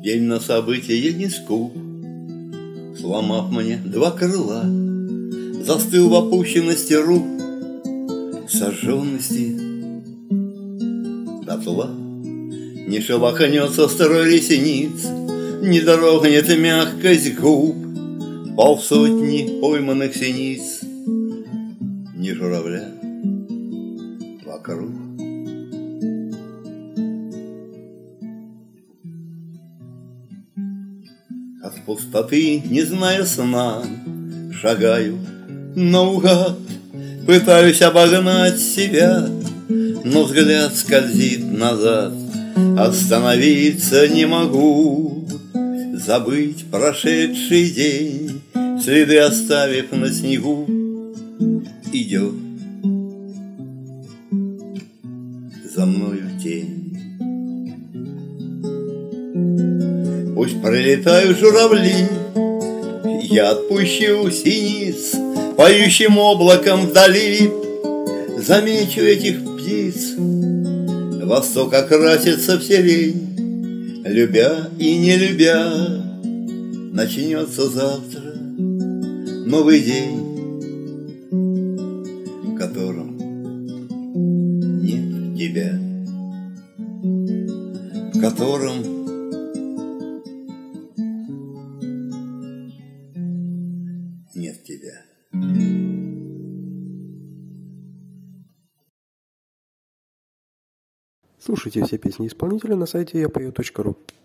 День на события не скуп, сломав мне два крыла, застыл в опущенности рук, сожженности дотла. Не шелохнется строй ресниц, не дрогнет мягкость губ, полсотни пойманных синиц, ни журавля вокруг. От пустоты, не зная сна, шагаю наугад, пытаюсь обогнать себя, но взгляд скользит назад. Остановиться не могу, забыть прошедший день, следы оставив на снегу. Идет за мною тень. Пусть пролетают журавли, я отпущу синиц поющим облаком вдали. Замечу этих птиц, восток окрасится в сирень, любя и не любя. Начнется завтра новый день, в котором нет тебя, в котором нет тебя. Слушайте все песни исполнителя на сайте yapою.ru.